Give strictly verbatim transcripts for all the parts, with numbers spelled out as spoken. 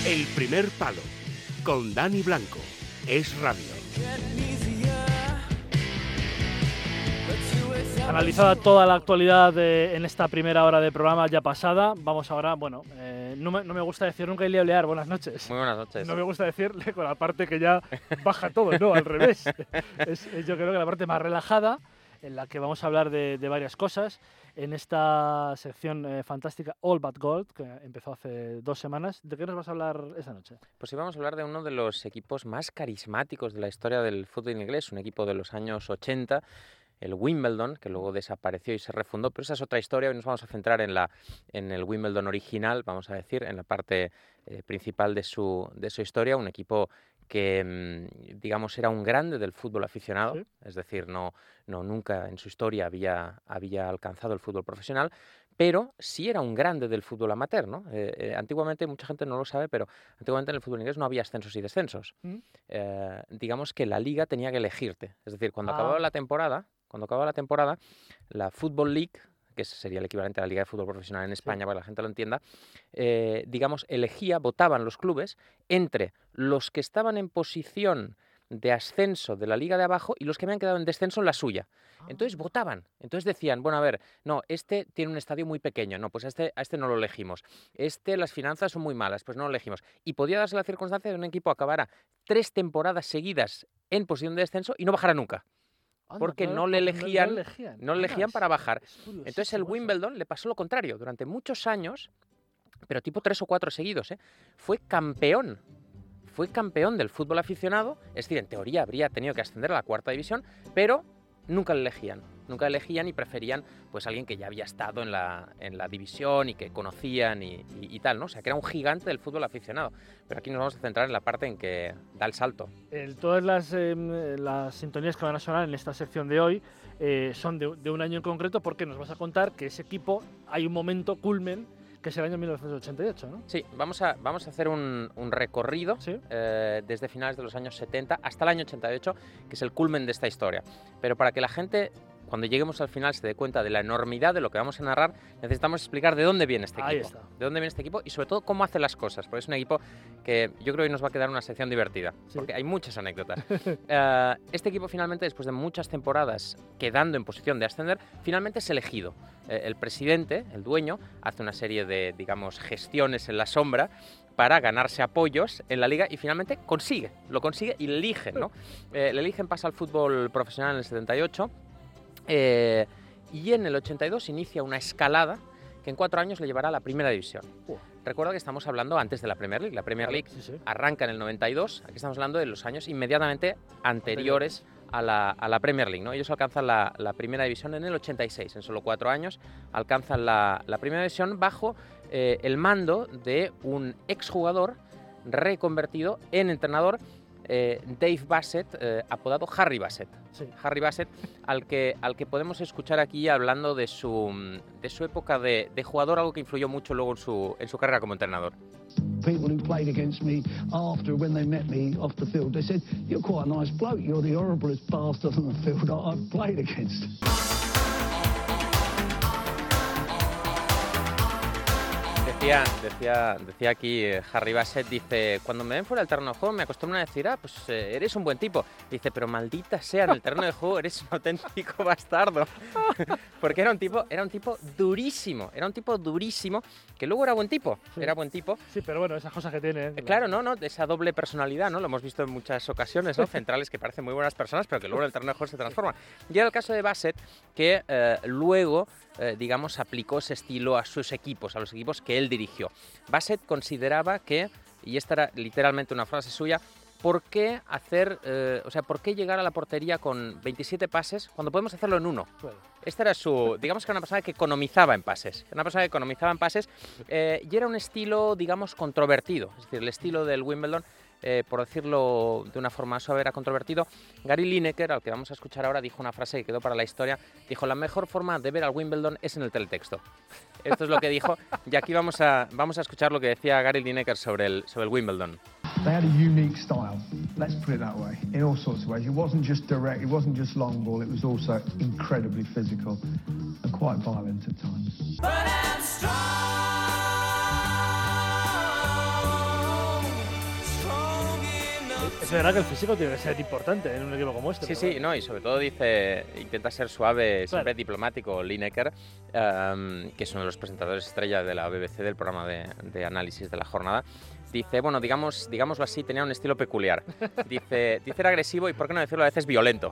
El primer palo, con Dani Blanco. Es radio. Analizada toda la actualidad de, en esta primera hora de programa ya pasada, vamos ahora, bueno, eh, no, me, no me gusta decir nunca Ilia Olear, buenas noches. Muy buenas noches. No me gusta decirle con la parte que ya baja todo, no, al revés. Es, es yo creo que la parte más relajada, en la que vamos a hablar de, de varias cosas, en esta sección eh, fantástica All But Gold, que empezó hace dos semanas. ¿De qué nos vas a hablar esta noche? Pues sí, vamos a hablar de uno de los equipos más carismáticos de la historia del fútbol inglés, un equipo de los años ochenta, el Wimbledon, que luego desapareció y se refundó, pero esa es otra historia. Hoy nos vamos a centrar en, la, en el Wimbledon original, vamos a decir, en la parte eh, principal de su, de su historia, un equipo que, digamos, era un grande del fútbol aficionado, sí. Es decir, no, no nunca en su historia había, había alcanzado el fútbol profesional, pero sí era un grande del fútbol amateur, ¿no? Eh, eh, antiguamente, mucha gente no lo sabe, pero antiguamente en el fútbol inglés no había ascensos y descensos. ¿Mm? Eh, digamos que la liga tenía que elegirte, es decir, cuando ah. acababa la temporada, cuando acababa la temporada, la Football League, que sería el equivalente a la Liga de Fútbol Profesional en España, sí. para que la gente lo entienda, eh, digamos, elegía, votaban los clubes entre los que estaban en posición de ascenso de la liga de abajo y los que habían quedado en descenso en la suya. Entonces votaban, entonces decían, bueno, a ver, no, este tiene un estadio muy pequeño, no, pues a este, a este no lo elegimos, este, las finanzas son muy malas, pues no lo elegimos. Y podía darse la circunstancia de que un equipo acabara tres temporadas seguidas en posición de descenso y no bajara nunca. Porque no, no le elegían, no le elegían, no le elegían para bajar. Entonces el Wimbledon le pasó lo contrario. Durante muchos años, pero tipo tres o cuatro seguidos, ¿eh? fue campeón. Fue campeón del fútbol aficionado. Es decir, en teoría habría tenido que ascender a la cuarta división, pero nunca le elegían. Nunca elegían y preferían pues alguien que ya había estado en la, en la división y que conocían y, y, y tal, ¿no? O sea, que era un gigante del fútbol aficionado. Pero aquí nos vamos a centrar en la parte en que da el salto. El, todas las, eh, las sintonías que van a sonar en esta sección de hoy eh, son de, de un año en concreto, porque nos vas a contar que ese equipo hay un momento culmen, que es el año mil novecientos ochenta y ocho, ¿no? Sí, vamos a, vamos a hacer un, un recorrido ¿Sí? eh, desde finales de los años setenta hasta el año ochenta y ocho, que es el culmen de esta historia. Pero para que la gente, cuando lleguemos al final, se dé cuenta de la enormidad de lo que vamos a narrar, necesitamos explicar de dónde viene este equipo. Ahí está. De dónde viene este equipo y sobre todo cómo hace las cosas, porque es un equipo que yo creo que nos va a quedar una sección divertida, sí. porque hay muchas anécdotas. uh, este equipo finalmente, después de muchas temporadas quedando en posición de ascender, finalmente es elegido. Eh, el presidente, el dueño, hace una serie de, digamos, gestiones en la sombra para ganarse apoyos en la liga y finalmente consigue, lo consigue y le eligen, ¿no? Eh, le eligen, pasa al fútbol profesional en el setenta y ocho. Eh, y en el ochenta y dos inicia una escalada que en cuatro años le llevará a la primera división. Uh. Recuerda que estamos hablando antes de la Premier League. La Premier League sí, sí. arranca en el noventa y dos, aquí estamos hablando de los años inmediatamente anteriores a la, a la Premier League, ¿no? Ellos alcanzan la, la primera división en el ochenta y seis, en solo cuatro años alcanzan la, la primera división bajo eh, el mando de un exjugador reconvertido en entrenador, Eh, Dave Bassett, eh, apodado Harry Bassett. Sí. Harry Bassett, al que, al que podemos escuchar aquí hablando de su, de su época de, de jugador, algo que influyó mucho luego en su, en su carrera como entrenador. People who played against me after, when they met me off the field, they said, "You're quite a nice bloke, you're the horriblest bastard on the field I've played against." Decía, decía, decía aquí eh, Harry Bassett, dice, cuando me ven fuera del terreno de juego me acostumbran a decir, ah, pues eh, eres un buen tipo. Dice, pero maldita sea, en el terreno de juego eres un auténtico bastardo. Porque era un tipo, era un tipo durísimo, era un tipo durísimo, que luego era buen tipo, sí. era buen tipo. Sí, pero bueno, esas cosas que tiene. ¿eh? Claro, no, no, esa doble personalidad, ¿no? Lo hemos visto en muchas ocasiones, ¿no? Centrales que parecen muy buenas personas, pero que luego en el terreno de juego se transforman. Y era el caso de Bassett, que eh, luego, eh, digamos, aplicó ese estilo a sus equipos, a los equipos que él dirigió. Bassett consideraba que, y esta era literalmente una frase suya, ¿por qué hacer, eh, o sea, por qué llegar a la portería con veintisiete pases cuando podemos hacerlo en uno? Bueno. Esta era su, digamos que era una persona que economizaba en pases, una persona que economizaba en pases eh, y era un estilo, digamos, controvertido, es decir, el estilo del Wimbledon, eh, por decirlo de una forma suave, era controvertido. Gary Lineker, al que vamos a escuchar ahora, dijo una frase que quedó para la historia, dijo, la mejor forma de ver al Wimbledon es en el teletexto. Esto es lo que dijo, y aquí vamos a, vamos a escuchar lo que decía Gary Lineker sobre el, sobre el Wimbledon. They had a unique style, let's put it that way, in all sorts of ways. It wasn't just direct, it wasn't just long ball, it was also incredibly physical and quite violent at times. But I'm strong. Es verdad que el físico tiene que ser importante en un equipo como este. Sí, pero sí, bueno. no, y sobre todo dice, intenta ser suave, Claro. siempre diplomático, Lineker, um, que es uno de los presentadores estrella de la B B C, del programa de, de análisis de la jornada. Dice, bueno, digamos, digámoslo así, tenía un estilo peculiar. Dice, dice era agresivo y, por qué no decirlo, a veces violento.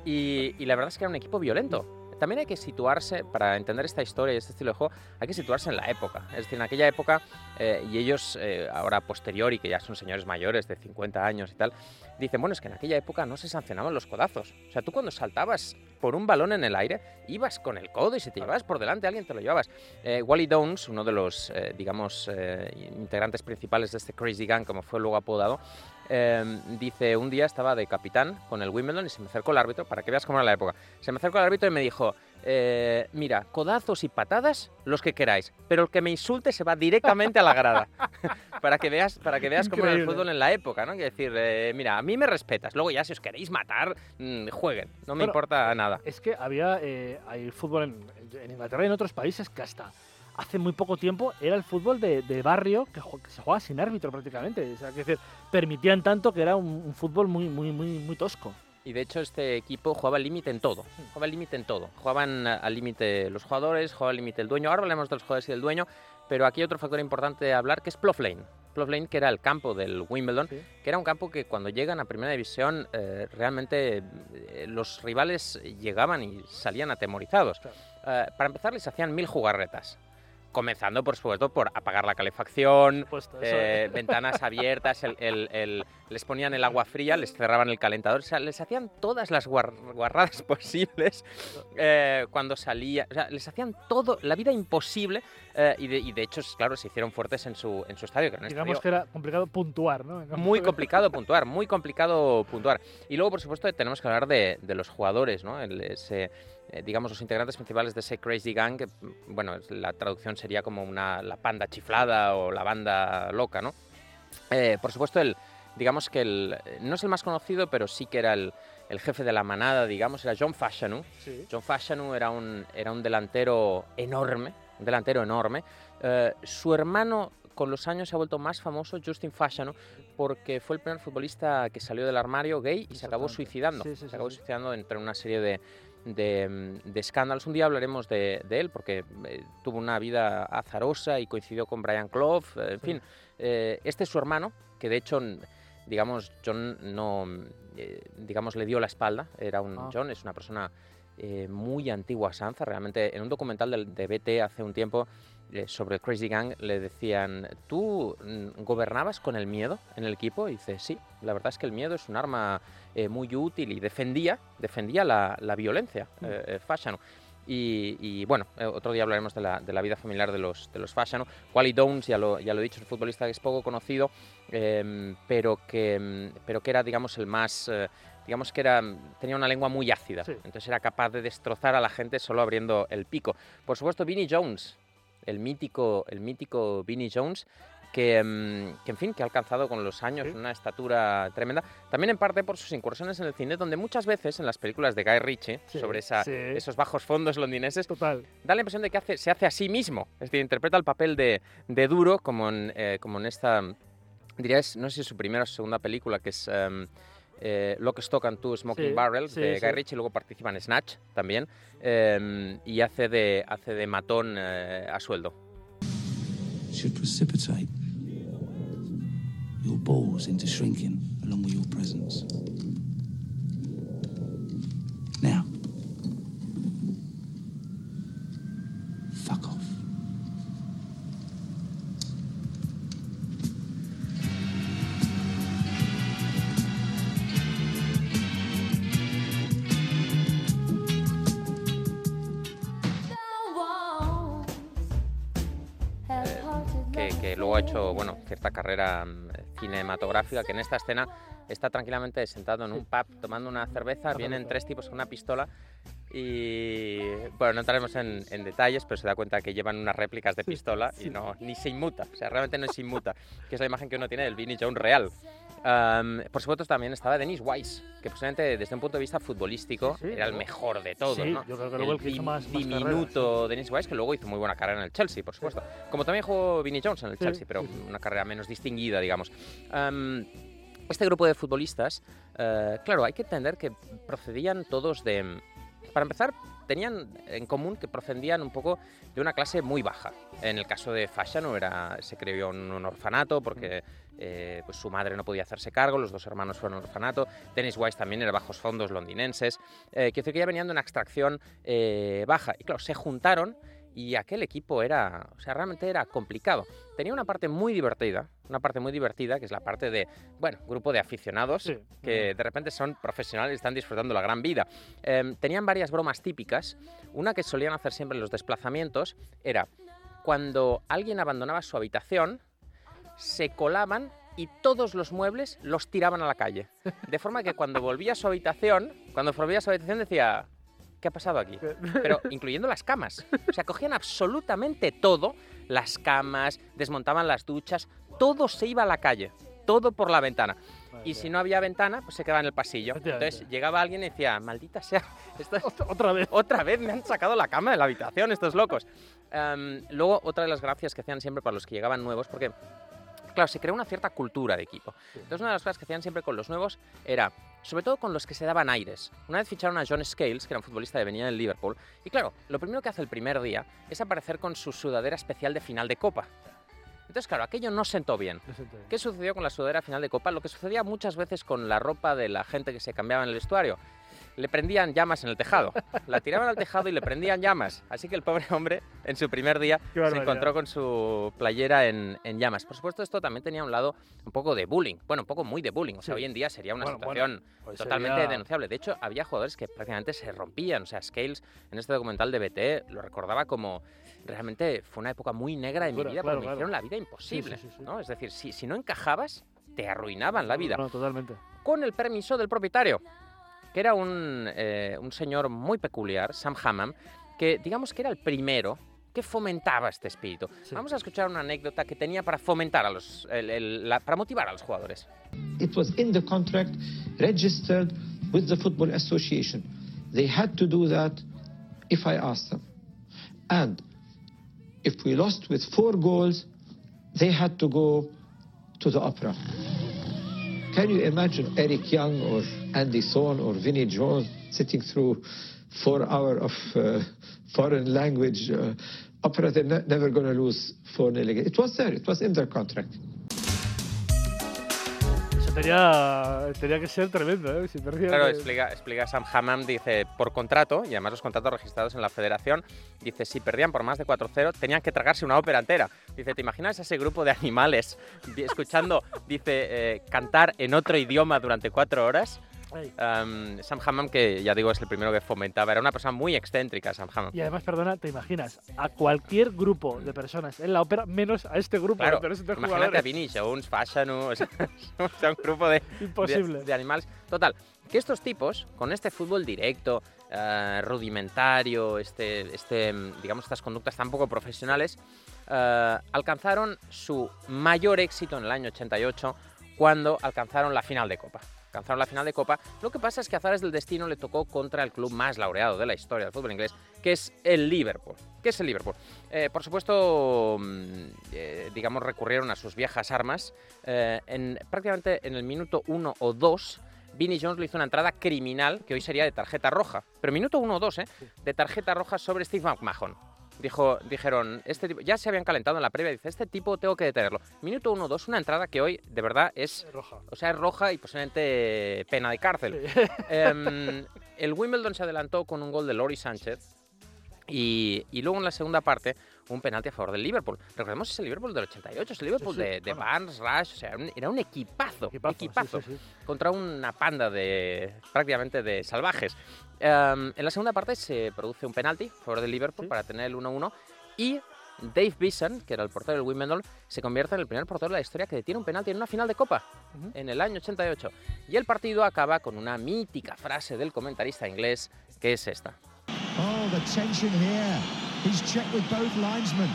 Y, y la verdad es que era un equipo violento. También hay que situarse, para entender esta historia y este estilo de juego, hay que situarse en la época. Es decir, en aquella época, eh, y ellos eh, ahora posteriori, que ya son señores mayores de cincuenta años y tal, dicen, bueno, es que en aquella época no se sancionaban los codazos. O sea, tú cuando saltabas por un balón en el aire, ibas con el codo y si te llevabas por delante, alguien te lo llevabas. Eh, Wally Downs, uno de los, eh, digamos, eh, integrantes principales de este Crazy Gang, como fue luego apodado, Eh, dice, un día estaba de capitán con el Wimbledon y se me acercó el árbitro, para que veas cómo era la época, se me acercó el árbitro y me dijo, eh, mira, codazos y patadas, los que queráis, pero el que me insulte se va directamente a la grada. para que veas, para que veas cómo era el Increíble. fútbol en la época, ¿no? Quiero decir, eh, mira, a mí me respetas, luego ya si os queréis matar, mmm, jueguen, no me Bueno, importa nada. Es que había eh, hay fútbol en, en Inglaterra y en otros países que hasta hace muy poco tiempo era el fútbol de, de barrio que, ju- que se jugaba sin árbitro prácticamente. O sea, quiero decir, permitían tanto que era un, un fútbol muy, muy, muy, muy tosco. Y de hecho este equipo jugaba al límite en todo, jugaba al límite en todo. Jugaban a- al límite los jugadores, jugaba al límite el dueño. Ahora hablamos de los jugadores y del dueño, pero aquí hay otro factor importante de hablar que es Plough Lane. Plough Lane, que era el campo del Wimbledon, Sí. que era un campo que cuando llegan a Primera División eh, realmente eh, los rivales llegaban y salían atemorizados. Claro. Eh, para empezar les hacían mil jugarretas. Comenzando, por supuesto, por apagar la calefacción, Puesto, eso, eh, ventanas abiertas, el, el- el- les ponían el agua fría, les cerraban el calentador, o sea, les hacían todas las guar- guarradas posibles eh, cuando salía, o sea, les hacían todo, la vida imposible, eh, y, de, y de hecho, claro, se hicieron fuertes en su, en su estadio, que era un digamos estadio que era complicado puntuar, ¿no? muy complicado puntuar, muy complicado puntuar. Y luego, por supuesto, tenemos que hablar de, de los jugadores, ¿no? El- ese, eh, digamos, los integrantes principales de ese Crazy Gang, que, bueno, es- la traducción sería como una, la panda chiflada o la banda loca, ¿no? Eh, por supuesto, el, digamos que el, no es el más conocido, pero sí que era el, el jefe de la manada, digamos, era John Fashanu. Sí. John Fashanu era un, era un delantero enorme, un delantero enorme. Eh, su hermano con los años se ha vuelto más famoso, Justin Fashanu, porque fue el primer futbolista que salió del armario gay y se acabó Exactamente. suicidando. Sí, sí, se sí, acabó sí. suicidando entre una serie de, de, de escándalos. Un día hablaremos de, de él porque eh, tuvo una vida azarosa y coincidió con Brian Clough. eh, en Sí. fin, eh, este es su hermano, que de hecho, n- digamos, John no, eh, digamos, le dio la espalda. Era un Ah. John, es una persona eh, muy antigua Sanza. Realmente, en un documental del- de B T hace un tiempo eh, sobre el Crazy Gang le decían, ¿tú mm, gobernabas con el miedo en el equipo? Y dice, sí, la verdad es que el miedo es un arma eh, muy útil y defendía, defendía la, la violencia, Mm. eh, eh, Fashanu. Y, y, bueno, eh, otro día hablaremos de la, de la vida familiar de los, de los Fashanu. Wally Downs, ya lo, ya lo he dicho, es un futbolista que es poco conocido, eh, pero, que, mm, pero que era, digamos, el más... eh, digamos que era, tenía una lengua muy ácida, Sí. entonces era capaz de destrozar a la gente solo abriendo el pico. Por supuesto, Vinnie Jones, el mítico, el mítico Vinnie Jones, que, mm, que, en fin, que ha alcanzado con los años Sí. una estatura tremenda, también en parte por sus incursiones en el cine, donde muchas veces en las películas de Guy Ritchie, Sí, sobre esa, sí. esos bajos fondos londinenses, Total. da la impresión de que hace, se hace a sí mismo, es decir, interpreta el papel de, de duro, como en, eh, como en esta, diría, es- no sé si es su primera o su segunda película, que es em, eh, Lock, Stock and Two Smoking Sí, Barrel, sí, de Guy sí. Ritchie, luego participa en Snatch también, em, y hace de, hace de matón eh, a sueldo. Should precipitate your balls into shrinking along with your presence. Now, fuck off. que, que luego ha hecho bueno, cierta carrera mm, cinematográfica, que en esta escena está tranquilamente sentado en un pub tomando una cerveza, Una vienen cerveza. tres tipos con una pistola y, bueno, no entraremos en, en detalles, pero se da cuenta que llevan unas réplicas de Sí, pistola sí. y no, ni se inmuta, o sea, realmente no se inmuta, que es la imagen que uno tiene del Vinnie Jones real. Um, por supuesto también estaba Dennis Wise, que posiblemente desde un punto de vista futbolístico Sí, sí, era el luego- mejor de todos, Sí, ¿no? yo creo que luego el que hizo dim- más- más carrera, diminuto Dennis Wise, que luego hizo muy buena carrera en el Chelsea, por supuesto. Como también jugó Vinnie Jones en el Sí, Chelsea, pero sí, sí. una carrera menos distinguida, digamos. Um, Este grupo de futbolistas, eh, claro, hay que entender que procedían todos de... Para empezar, tenían en común que procedían un poco de una clase muy baja. En el caso de Fashanu era, se crió en un orfanato porque eh, pues su madre no podía hacerse cargo, los dos hermanos fueron un orfanato. Dennis Wise también era bajos fondos londinenses. Eh, quiero decir que ya venían de una extracción eh, baja. Y claro, se juntaron y aquel equipo era, o sea, realmente era complicado. Tenía una parte muy divertida, una parte muy divertida, que es la parte de, bueno, grupo de aficionados sí. que de repente son profesionales y están disfrutando la gran vida. Eh, tenían varias bromas típicas. Una que solían hacer siempre en los desplazamientos era cuando alguien abandonaba su habitación, se colaban y todos los muebles los tiraban a la calle. De forma que cuando volvía a su habitación, cuando volvía a su habitación decía... ¿Qué ha pasado aquí? Pero incluyendo las camas. O sea, cogían absolutamente todo, las camas, desmontaban las duchas, todo se iba a la calle, todo por la ventana. Y si no había ventana, pues se quedaba en el pasillo. Entonces llegaba alguien y decía, maldita sea, esto es, otra vez otra vez me han sacado la cama de la habitación, estos locos. Um, luego, otra de las gracias que hacían siempre para los que llegaban nuevos, porque... Claro, se creó una cierta cultura de equipo. Entonces, una de las cosas que hacían siempre con los nuevos era, sobre todo con los que se daban aires. Una vez ficharon a John Scales, que era un futbolista que venía del Liverpool, y claro, lo primero que hace el primer día es aparecer con su sudadera especial de final de Copa. Entonces, claro, aquello no sentó bien. ¿Qué sucedió con la sudadera final de Copa? Lo que sucedía muchas veces con la ropa de la gente que se cambiaba en el vestuario. Le prendían llamas en el tejado. La tiraban al tejado y le prendían llamas. Así que el pobre hombre, en su primer día, se encontró con su playera en, en llamas. Por supuesto, esto también tenía un lado un poco de bullying. Bueno, un poco muy de bullying. O sea, sí. Hoy en día sería una bueno, situación bueno, pues totalmente sería... denunciable. De hecho, había jugadores que prácticamente se rompían. O sea, Scales, en este documental de B T, lo recordaba como... Realmente fue una época muy negra en mi vida, claro, porque claro. me hicieron la vida imposible. Sí, sí, sí, sí. ¿no? Es decir, si, si no encajabas, te arruinaban la vida. No, totalmente. Con el permiso del propietario, que era un, eh, un señor muy peculiar, Sam Hammam, que digamos que era el primero que fomentaba este espíritu. Sí. Vamos a escuchar una anécdota que tenía para fomentar a los, el, el, la, para motivar a los jugadores. It was in the contract, registered with the Football Association. They had to do that if I asked them. And if we lost with four goals, they had to go to the opera. Can you imagine Eric Young or Andy Thorne or Vinnie Jones sitting through four hours of uh, foreign language uh, opera? They're ne never going to lose four nil again. It was there. It was in their contract. Tenía, tenía que ser tremendo, ¿eh? Si claro, que... explica, explica Sam Hammam, dice, por contrato, y además los contratos registrados en la federación, dice, si perdían por más de cuatro cero, tenían que tragarse una ópera entera. Dice, ¿te imaginas a ese grupo de animales escuchando, dice, eh, cantar en otro idioma durante cuatro horas? Um, Sam Hammam, que ya digo es el primero que fomentaba, era una persona muy excéntrica, Sam Hammam. Y además, perdona, te imaginas a cualquier grupo de personas en la ópera menos a este grupo, claro, de tres imagínate jugadores. A Vinnie Jones, Fashanu, o sea, o sea, un grupo de, Imposible. De, de animales. Total, que estos tipos, con este fútbol directo, uh, rudimentario, este, este, digamos, estas conductas tan poco profesionales, uh, alcanzaron su mayor éxito en el año ochenta y ocho cuando alcanzaron la final de Copa. Alcanzaron la final de Copa. Lo que pasa es que a azares del destino le tocó contra el club más laureado de la historia del fútbol inglés, que es el Liverpool. ¿Qué es el Liverpool? Eh, por supuesto, eh, digamos, recurrieron a sus viejas armas. Eh, en, prácticamente en el minuto uno o dos, Vinnie Jones le hizo una entrada criminal, que hoy sería de tarjeta roja. Pero minuto uno o dos, ¿eh? De tarjeta roja sobre Steve McMahon. Dijo, dijeron, este tipo, ya se habían calentado en la previa, dice, este tipo tengo que detenerlo. Minuto uno dos, una entrada que hoy de verdad es roja. O sea, es roja y posiblemente pena de cárcel. Sí. Eh, el Wimbledon se adelantó con un gol de Lori Sánchez y, y luego en la segunda parte un penalti a favor del Liverpool. Recordemos ese Liverpool del ochenta y ocho, ese Liverpool sí, sí, de, de claro. Barnes, Rush, o sea, era un equipazo, equipazo, equipazo sí, sí, sí. contra una panda de prácticamente de salvajes. Um, en la segunda parte se produce un penalti a favor del Liverpool sí. para tener el uno uno y Dave Beeson, que era el portero del Wimbledon, se convierte en el primer portero de la historia que detiene un penalti en una final de Copa uh-huh. en el año ochenta y ocho. Y el partido acaba con una mítica frase del comentarista inglés que es esta. Oh, the tension here. He's checked with both linesmen.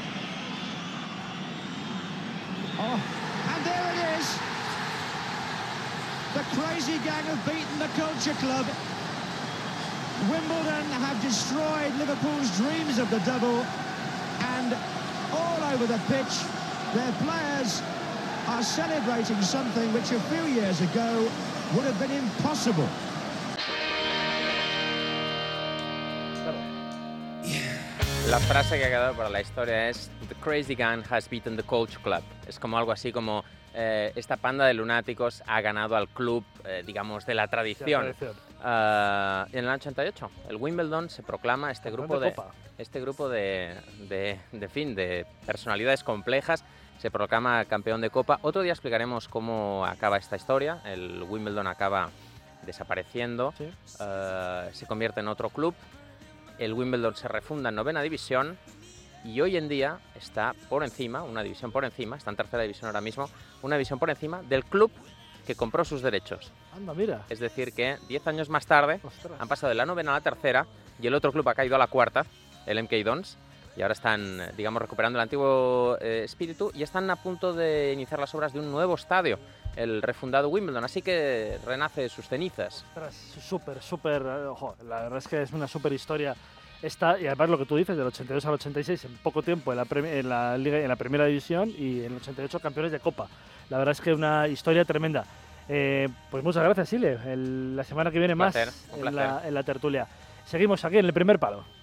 Oh, and there it is. The crazy gang have beaten the Culture Club. Wimbledon have destroyed Liverpool's dreams of the double, and all over the pitch, their players are celebrating something which a few years ago would have been impossible. La frase que ha quedado para la historia es "The Crazy Gang has beaten the Culture Club". Es como algo así como eh, esta panda de lunáticos ha ganado al club, eh, digamos, de la tradición. Sí, la tradición. Uh, en el año ochenta y ocho, el Wimbledon se proclama este grupo de, este grupo de, de, de, fin, de personalidades complejas, se proclama campeón de Copa. Otro día explicaremos cómo acaba esta historia. El Wimbledon acaba desapareciendo, sí. uh, se convierte en otro club. El Wimbledon se refunda en novena división y hoy en día está por encima, una división por encima, está en tercera división ahora mismo, una división por encima del club que compró sus derechos. Anda, mira. Es decir que diez años más tarde Ostras. han pasado de la novena a la tercera y el otro club ha caído a la cuarta, el M K Dons, y ahora están, digamos, recuperando el antiguo eh, espíritu y están a punto de iniciar las obras de un nuevo estadio, el refundado Wimbledon, así que renace de sus cenizas. Ostras, súper, súper, ojo, la verdad es que es una súper historia esta, y además lo que tú dices, del ochenta y dos al ochenta y seis, en poco tiempo en la, en la, Liga, en la primera división y en el ochenta y ocho campeones de Copa. La verdad es que una historia tremenda. Eh, pues muchas gracias, Ile. El, la semana que viene un más placer, un en, placer. la, en la tertulia. Seguimos aquí en el primer palo.